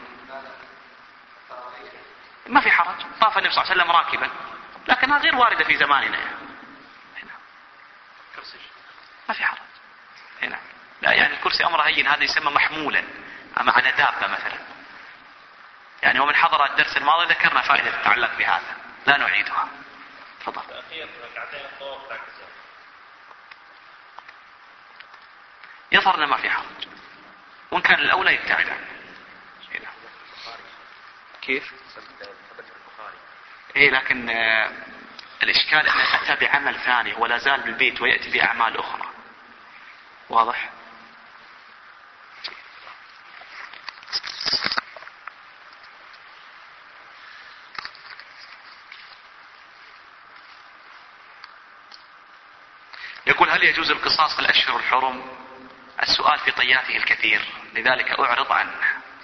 ما في حرج، طاف النبي صلى الله عليه وسلم راكبا، لكنها غير واردة في زماننا. هنا ما في حرج. هنا لا، يعني الكرسي أمر هين، هذا يسمى محمولا مع دابة مثلا. يعني ومن حضر الدرس الماضي ذكرنا فائدة تتعلق بهذا، لا نعيدها. تفضل. يظهر ما في حرج، وإن كان الأولى يبتعد عنه. كيف؟ إيه لكن الإشكال أنه أتى بعمل ثاني ولا زال بالبيت ويأتي بأعمال أخرى. واضح؟ يقول هل يجوز القصاص في الأشهر الحرم؟ السؤال في طياته الكثير، لذلك أعرض عنه.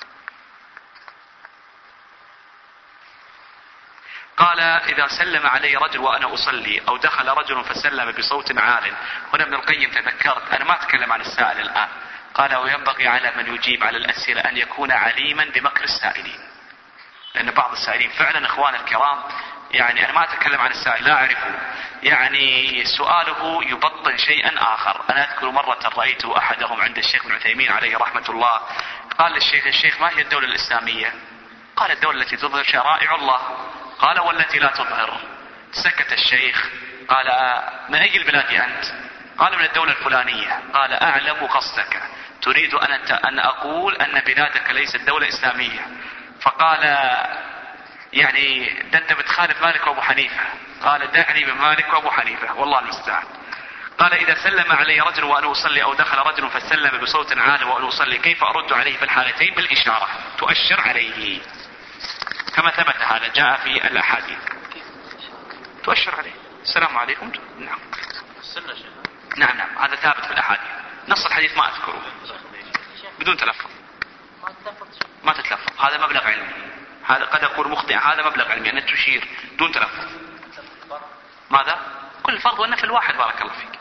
قال إذا سلم علي رجل وأنا أصلي أو دخل رجل فسلم بصوت عال. هنا ابن القيم تذكرت، أنا ما أتكلم عن السائل الآن. قال وينبغي على من يجيب على الأسئلة أن يكون عليما بمكر السائلين، لأن بعض السائلين فعلا إخوان الكرام، يعني أنا ما أتكلم عن السائل لا أعرفه، يعني سؤاله يبطن شيئا آخر. أنا أذكر مرة رأيت أحدهم عند الشيخ ابن عثيمين عليه رحمة الله، قال للشيخ الشيخ ما هي الدولة الإسلامية؟ قال الدولة التي تظهر شرائع الله. قال والتي لا تظهر؟ سكت الشيخ. قال من أي البلاد أنت؟ قال من الدولة الفلانية. قال أعلم قصدك، تريد أن أقول أن بلادك ليست دولة إسلامية. فقال يعني أنت بتخالف مالك وأبو حنيفة. قال دعني بمالك وأبو حنيفة والله المستعان. قال إذا سلم علي رجل وأنا أصلي أو دخل رجل فسلم بصوت عال وأنا أصلي كيف أرد عليه في الحالتين؟ بالإشارة تؤشر عليه، كما ثبت هذا جاء في الأحاديث، تؤشر عليه السلام عليكم. نعم نعم هذا ثابت في الأحاديث. نص الحديث ما أذكره، بدون تلفظ، ما تتلفظ، هذا مبلغ علمي. هذا قد أقول مخطئ، هذا مبلغ علمي أن تشير دون تلفظ. ماذا؟ كل فرض والنفل واحد بارك الله فيك.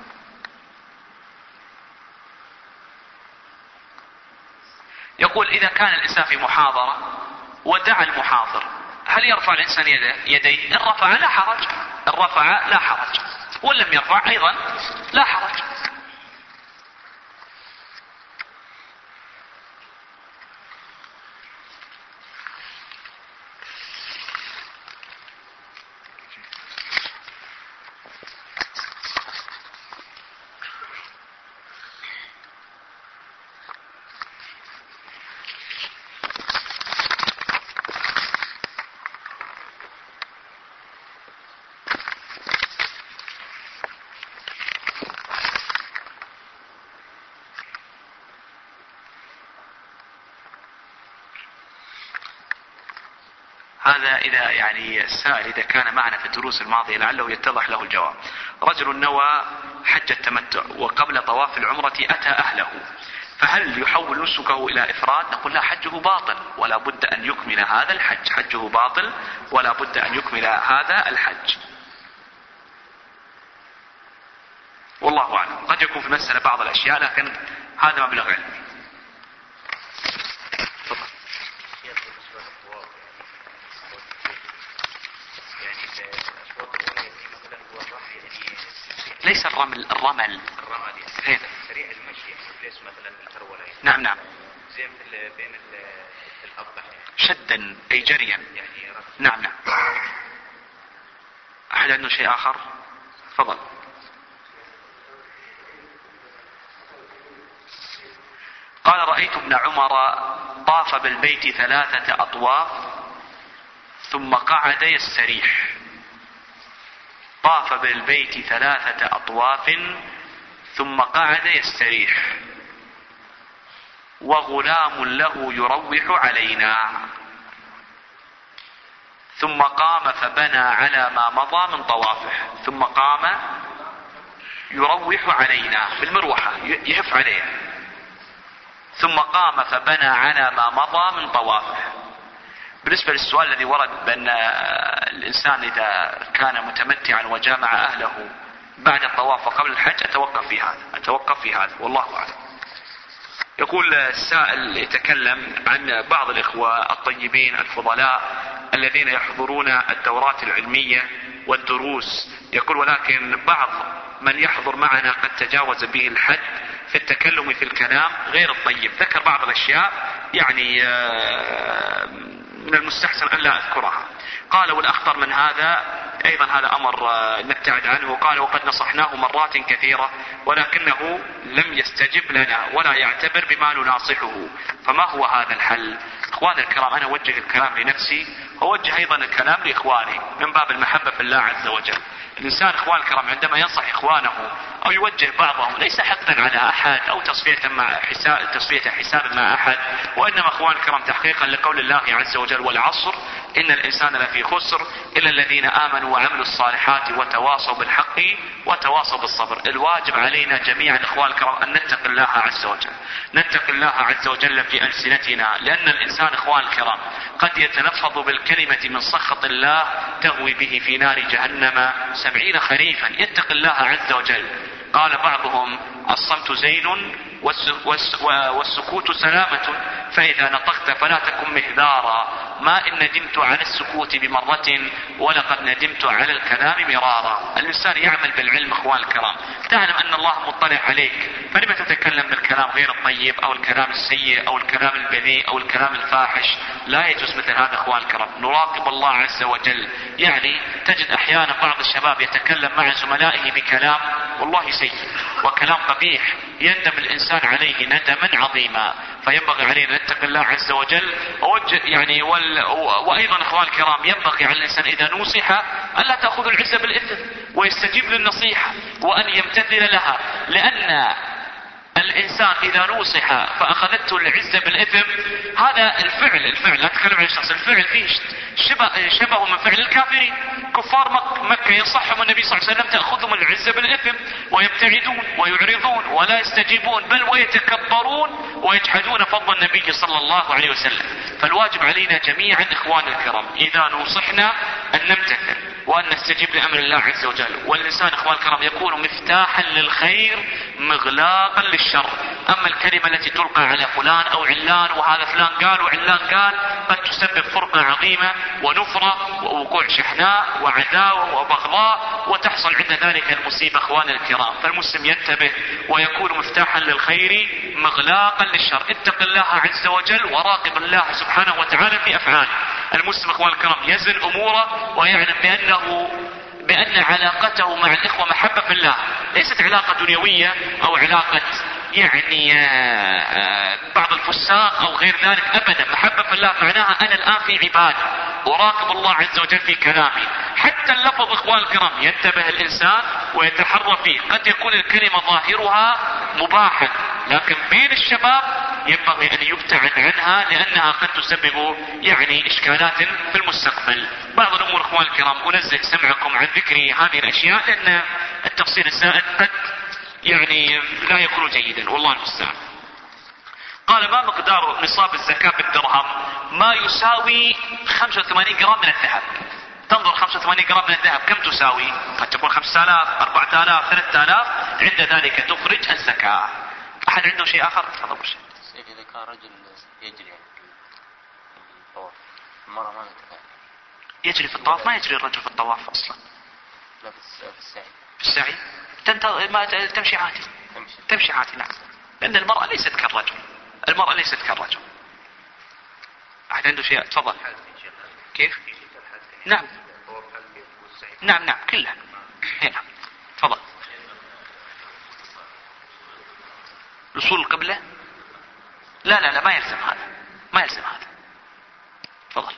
يقول إذا كان الإنسان في محاضرة ودعا المحاضر هل يرفع الإنسان يديه؟ إن رفع لا حرج، إن رفع لا حرج، وإن لم يرفع أيضا لا حرج. هذا إذا يعني السائل إذا كان معنا في الدروس الماضية لعله يتضح له الجواب. رجل نوى حج التمتع وقبل طواف العمرة أتى أهله فهل يحول نسكه إلى إفراد؟ نقول لا، حجه باطل ولا بد أن يكمل هذا الحج، حجه باطل ولا بد أن يكمل هذا الحج. والله أعلم. قد يكون في المسألة بعض الأشياء لكن هذا مبلغ علمي. ليس الرمل، الرمل سريع المشي، ليس مثلا الهرولة. نعم نعم. زي مثل بين الأضبح شدا أي جريا. يعني نعم نعم. أحد عنده شيء آخر؟ تفضل. قال رأيت ابن عمر طاف بالبيت 3 أطواف ثم قعد يستريح. طاف بالبيت 3 أطواف ثم قعد يستريح وغلام له يروح علينا، ثم قام فبنى على ما مضى من طوافه. ثم قام يروح علينا بالمروحة، يهف عليها. ثم قام فبنى على ما مضى من طوافه. بالنسبة للسؤال الذي ورد بأن الإنسان إذا كان متمتعا وجامع أهله بعد الطواف وقبل الحج، أتوقف في هذا والله أعلم. يقول السائل يتكلم عن بعض الإخوة الطيبين الفضلاء الذين يحضرون الدورات العلمية والدروس، يقول ولكن بعض من يحضر معنا قد تجاوز به الحد في التكلم في الكلام غير الطيب. ذكر بعض الأشياء يعني من المستحسن أن لا أذكرها. قال والأخطر من هذا أيضا، هذا أمر نبتعد عنه. قال وقد نصحناه مرات كثيرة ولكنه لم يستجب لنا ولا يعتبر بما نناصحه، فما هو هذا الحل؟ إخواني الكرام، أنا أوجه الكلام لنفسي وأوجه أيضا الكلام لإخواني من باب المحبة في الله عز وجل. الإنسان إخوان الكرام عندما ينصح إخوانه أو يوجه بعضهم ليس حقدا على أحد أو تصفية حساب مع أحد، وإنما إخوان الكرام تحقيقا لقول الله عز وجل والعصر إن الإنسان لفي خسر إلا الذين آمنوا وعملوا الصالحات وتواصوا بالحق وتواصوا بالصبر. الواجب علينا جميعا إخوان الكرام أن نتقي الله عز وجل، نتقي الله عز وجل في ألسنتنا، لأن الإنسان إخوان الكرام قد يتلفظ بالكلمة من سخط الله تهوي به في نار جهنم 70 خريفا. يتقي الله عز وجل. قال بعضهم الصمت زين والسكوت سلامة، فإذا نطقت فلا تكن مهذارا، ما إن ندمت على السكوت بمرة ولقد ندمت على الكلام مرارا. الإنسان يعمل بالعلم إخوان الكرام، تعلم أن الله مطلع عليك، فلما تتكلم بالكلام غير الطيب أو الكلام السيء أو الكلام البذيء أو الكلام الفاحش؟ لا يجوز مثل هذا إخوان الكرام. نراقب الله عز وجل. يعني تجد أحيانا بعض الشباب يتكلم مع زملائه بكلام والله سيء وكلام قبيح يندم الإنسان عليه ندما عظيما، فينبغي علينا نتقي الله عز وجل. يعني وأيضا إخوان الكرام ينبغي على الإنسان إذا نصح ألا تأخذ العزة بالإثم ويستجيب للنصيحة وأن يمتثل لها، لأن الإنسان إذا نصح فأخذته العزة بالإثم هذا الفعل لا أتكلم عن الشخص، الفعل فيه شبه من فعل الكافرين. كفار مكة يصحهم النبي صلى الله عليه وسلم تأخذهم العزة بالإثم ويبتعدون ويعرضون ولا يستجيبون بل ويتكبرون ويجحدون فضل النبي صلى الله عليه وسلم. فالواجب علينا جميعا إخوان الكرام إذا نصحنا أن نمتثل وأن نستجيب لأمر الله عز وجل. والإنسان إخوان الكرام يكون مفتاحا للخير مغلاقا للشر. أما الكلمة التي تلقى على فلان أو علان وهذا فلان قال وعلان قال قد تسبب فرقة عظيمة ونفرة ووقوع شحناء وعداوة وبغضاء وتحصل عند ذلك المصيبة إخوان الكرام. فالمسلم ينتبه ويكون مفتاحا للخير مغلاقا للشر. اتق الله عز وجل وراقب الله سبحانه وتعالى في أفعاله. المسلم إخوان الكرام يزن أموره ويعلم بأن علاقته مع الإخوة محبة في الله، ليست علاقة دنيوية أو علاقة يعني بعض الفساق أو غير ذلك أبدا. محبة في الله معناها أنا الآن في عبادة أراقب الله عز وجل في كلامي. حتى اللفظ إخوان الكرام ينتبه الإنسان ويتحرى فيه. قد يكون الكلمة ظاهرها مباحا لكن بين الشباب ينبغي أن يبتعد عنها لأنها قد تسبب يعني إشكالات في المستقبل. بعض الأمور إخوان الكرام أنزه سمعكم عن ذكر هذه الأشياء لأن التفصيل الزائد قد يعني لا يكون جيدا والله المستعان. قال ما مقدار نصاب الزكاة بالدرهم؟ ما يساوي 85 جرام من الذهب. تنظر 85 جرام من الذهب كم تساوي؟ قد تكون 5000 4000 3000، عند ذلك تخرج الزكاة. أحد عنده شيء آخر؟ تفضل. شيء إذا كان رجل يجري الطواف، المرأة ما نتفاعل. يجري في الطواف؟ ما يجري الرجل في الطواف أصلا. لا في السعي. في السعي تمشي عادي. تمشي عادي، نعم. لأن المرأة ليست كالرجل. المرأة ليست كالرجل. أحد عنده شيء؟ تفضل. كيف؟ نعم نعم نعم كلها. هنا تفضل. وصول القبلة؟ لا لا لا ما يلزم هذا، ما يلزم هذا. تفضل.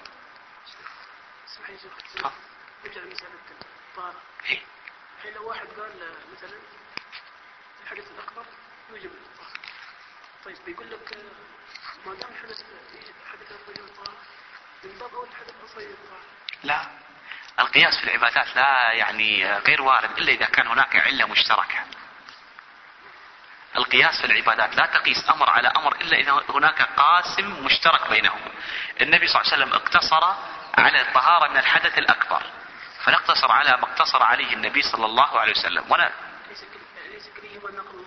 نرجع لمسألة الطهارة. الحين لو واحد قال مثلا الحدث الأكبر يوجب الطهارة، طيب بيقول لك ما دام الحدث الأكبر يوجب الطهارة من باب أول الحدث الأصغر يوجب الطهارة. لا، القياس في العبادات لا يعني غير وارد إلا إذا كان هناك علة مشتركة. القياس في العبادات لا تقيس أمر على أمر إلا إذا هناك قاسم مشترك بينهم. النبي صلى الله عليه وسلم اقتصر على الطهارة من الحدث الأكبر، فنقتصر على ما اقتصر عليه النبي صلى الله عليه وسلم. ولا ليس كلهما نقض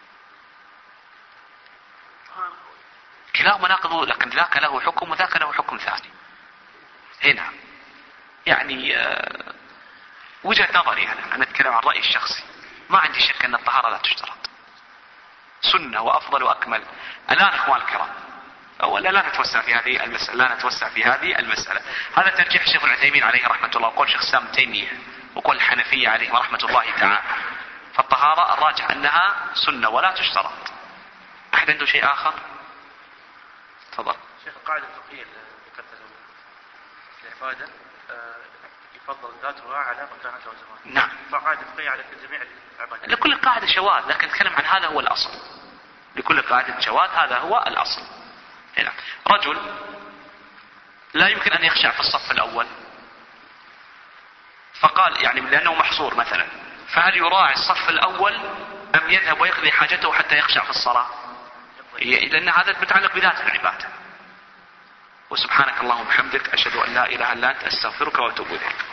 كلاهما ناقض، لكن ذاك له حكم وذاك له حكم ثاني. هنا يعني وجهة نظري أنا أتكلم عن رأيي الشخصي، ما عندي شك أن الطهارة لا تشترط، سنة وأفضل وأكمل. الآن إخوان الكرام أولا لا نتوسع في هذه المسألة، هذا ترجيح الشيخ ابن عثيمين عليه رحمة الله، وقول شيخ الإسلام ابن تيمية، وقول الحنفية عليه رحمة الله تعالى. فالطهارة الراجح أنها سنة ولا تشترط. أحد عنده شيء آخر؟ تفضل. شيخ القاعدة الفقهية اللي ذكرتها العبادة يفضل ذاتها على مكانتها وزمانها. نعم. فقاعدة فقهية على جميع العبادات. لكل قاعدة شواذ، لكن نتكلم عن هذا هو الأصل. لكل قاعدة شواذ هذا هو الأصل. هنا رجل لا يمكن أن يخشع في الصف الأول، فقال يعني لأنه محصور مثلا، فهل يراعي الصف الأول أم يذهب ويقضي حاجته حتى يخشع في الصلاة؟ لأن هذا متعلق بذات العبادة. وسبحانك اللهم وبحمدك أشهد أن لا إله إلا أنت أستغفرك وأتوب إليك.